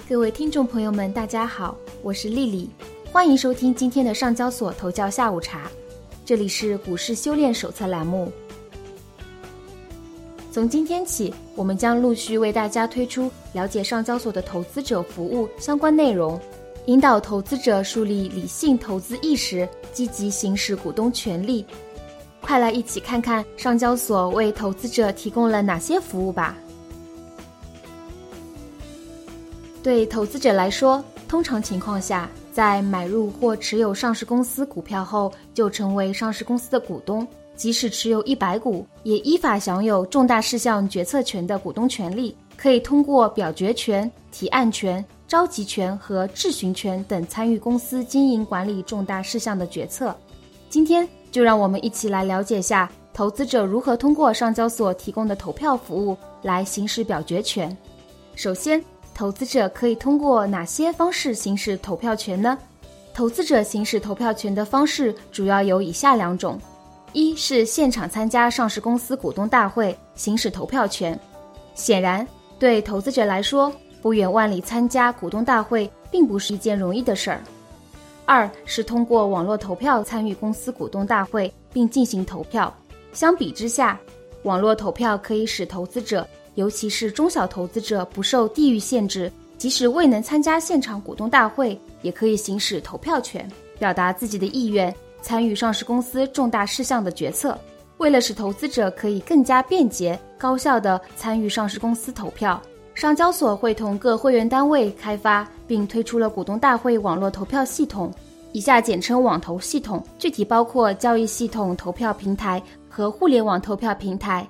各位听众朋友们，大家好，我是丽丽，欢迎收听今天的上交所头教下午茶。这里是股市修炼手册栏目。从今天起，我们将陆续为大家推出了解上交所的投资者服务相关内容，引导投资者树立理性投资意识，积极行使股东权利。快来一起看看上交所为投资者提供了哪些服务吧。对投资者来说，通常情况下，在买入或持有上市公司股票后，就成为上市公司的股东，即使持有100股，也依法享有重大事项决策权的股东权利，可以通过表决权、提案权、召集权和质询权等参与公司经营管理重大事项的决策。今天就让我们一起来了解下投资者如何通过上交所提供的投票服务来行使表决权。首先，投资者可以通过哪些方式行使投票权呢？投资者行使投票权的方式主要有以下2种。一是现场参加上市公司股东大会行使投票权。显然，对投资者来说，不远万里参加股东大会并不是一件容易的事儿。2是通过网络投票参与公司股东大会并进行投票。相比之下，网络投票可以使投资者，尤其是中小投资者不受地域限制，即使未能参加现场股东大会，也可以行使投票权，表达自己的意愿，参与上市公司重大事项的决策。为了使投资者可以更加便捷、高效地参与上市公司投票，上交所会同各会员单位开发并推出了股东大会网络投票系统，以下简称网投系统，具体包括交易系统投票平台和互联网投票平台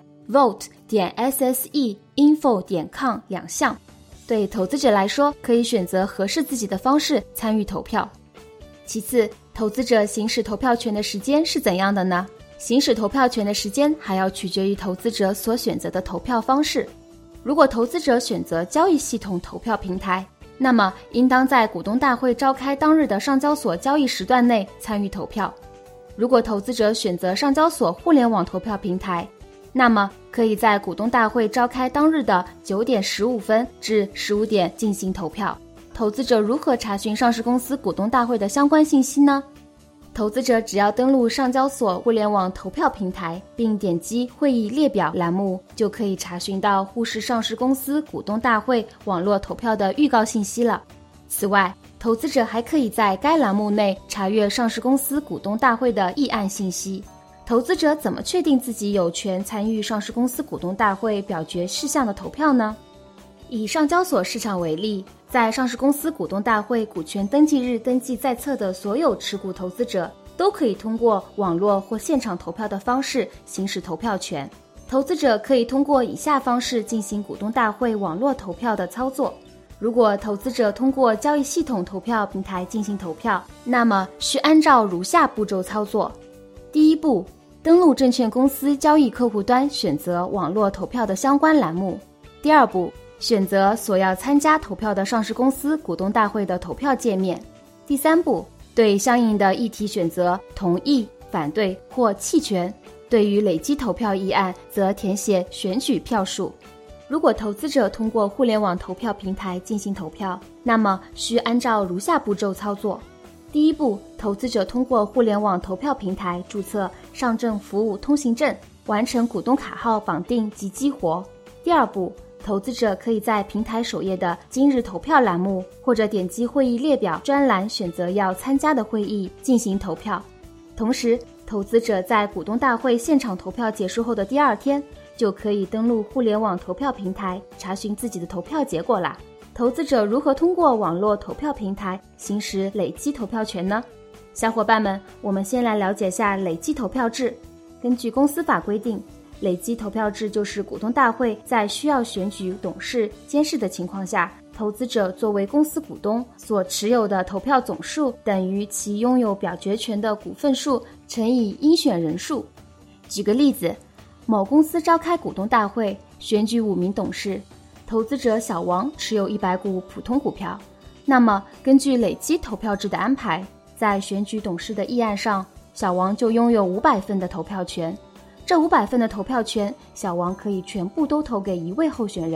vote.sse.info.com 2项。对投资者来说，可以选择合适自己的方式参与投票。其次，投资者行使投票权的时间是怎样的呢？行使投票权的时间还要取决于投资者所选择的投票方式。如果投资者选择交易系统投票平台，那么应当在股东大会召开当日的上交所交易时段内参与投票。如果投资者选择上交所互联网投票平台，那么可以在股东大会召开当日的9点15分至15点进行投票。投资者如何查询上市公司股东大会的相关信息呢？投资者只要登录上交所互联网投票平台，并点击会议列表栏目，就可以查询到沪市上市公司股东大会网络投票的预告信息了。此外，投资者还可以在该栏目内查阅上市公司股东大会的议案信息。投资者怎么确定自己有权参与上市公司股东大会表决事项的投票呢？以上交所市场为例，在上市公司股东大会股权登记日登记在册的所有持股投资者都可以通过网络或现场投票的方式行使投票权。投资者可以通过以下方式进行股东大会网络投票的操作。如果投资者通过交易系统投票平台进行投票，那么需按照如下步骤操作。第一步，登录证券公司交易客户端，选择网络投票的相关栏目。第二步，选择所要参加投票的上市公司股东大会的投票界面。第三步，对相应的议题选择同意、反对或弃权。对于累积投票议案，则填写选举票数。如果投资者通过互联网投票平台进行投票，那么需按照如下步骤操作。第一步，投资者通过互联网投票平台注册上证服务通行证，完成股东卡号绑定及激活。第二步，投资者可以在平台首页的今日投票栏目，或者点击会议列表专栏选择要参加的会议进行投票。同时，投资者在股东大会现场投票结束后的第2天，就可以登录互联网投票平台查询自己的投票结果啦。投资者如何通过网络投票平台行使累积投票权呢？小伙伴们，我们先来了解下累积投票制。根据公司法规定，累积投票制就是股东大会在需要选举董事、监事的情况下，投资者作为公司股东所持有的投票总数等于其拥有表决权的股份数乘以应选人数。举个例子，某公司召开股东大会，选举5名董事，投资者小王持有100股普通股票，那么根据累积投票制的安排，在选举董事的议案上，小王就拥有500份的投票权。这500份的投票权，小王可以全部都投给一位候选人，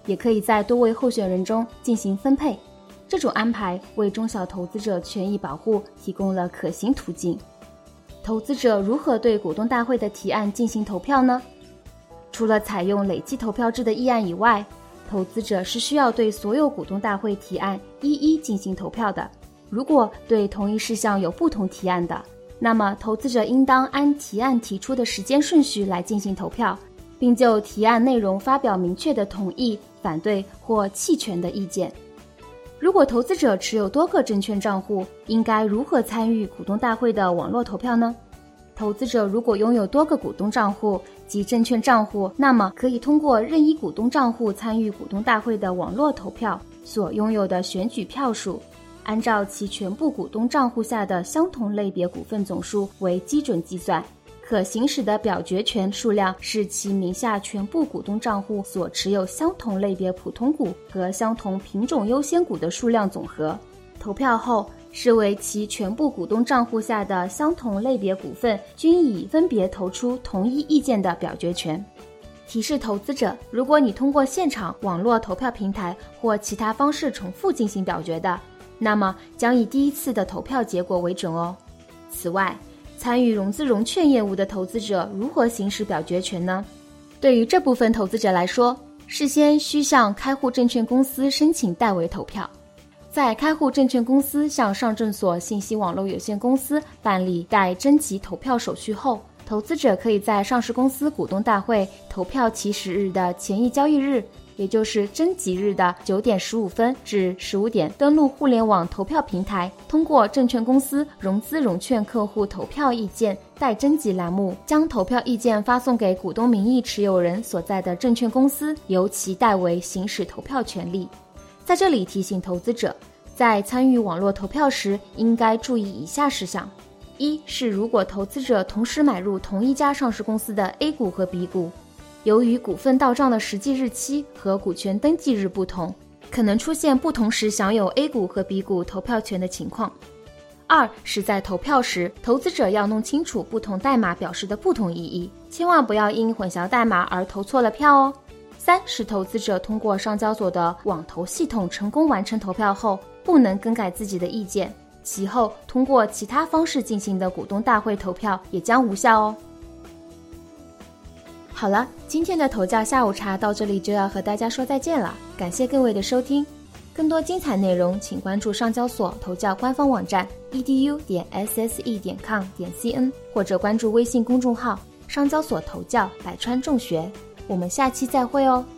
也可以在多位候选人中进行分配。这种安排为中小投资者权益保护提供了可行途径。投资者如何对股东大会的提案进行投票呢？除了采用累计投票制的议案以外，投资者是需要对所有股东大会提案一一进行投票的。如果对同一事项有不同提案的，那么投资者应当按提案提出的时间顺序来进行投票，并就提案内容发表明确的同意、反对或弃权的意见。如果投资者持有多个证券账户，应该如何参与股东大会的网络投票呢？投资者如果拥有多个股东账户及证券账户，那么可以通过任意股东账户参与股东大会的网络投票所拥有的选举票数，按照其全部股东账户下的相同类别股份总数为基准计算，可行使的表决权数量是其名下全部股东账户所持有相同类别普通股和相同品种优先股的数量总和。投票后，视为其全部股东账户下的相同类别股份均已分别投出同一意见的表决权。提示投资者，如果你通过现场、网络投票平台或其他方式重复进行表决的，那么将以第一次的投票结果为准哦。此外，参与融资融券业务的投资者如何行使表决权呢？对于这部分投资者来说，事先需向开户证券公司申请代为投票。在开户证券公司向上证所信息网络有限公司办理代征集投票手续后，投资者可以在上市公司股东大会投票起始日的前一交易日，也就是征集日的9点15分至15点，登录互联网投票平台，通过证券公司融资融券客户投票意见待征集栏目，将投票意见发送给股东名义持有人所在的证券公司，由其代为行使投票权利。在这里提醒投资者，在参与网络投票时应该注意以下事项。一是如果投资者同时买入同一家上市公司的 A 股和 B 股，由于股份到账的实际日期和股权登记日不同，可能出现不同时享有 A 股和 B 股投票权的情况。二是在投票时，投资者要弄清楚不同代码表示的不同意义，千万不要因混淆代码而投错了票哦。三是投资者通过上交所的网投系统成功完成投票后，不能更改自己的意见，其后通过其他方式进行的股东大会投票也将无效哦。好了，今天的投教下午茶到这里就要和大家说再见了，感谢各位的收听。更多精彩内容请关注上交所投教官方网站 edu.sse.com.cn 或者关注微信公众号上交所投教百川众学。我们下期再会哦。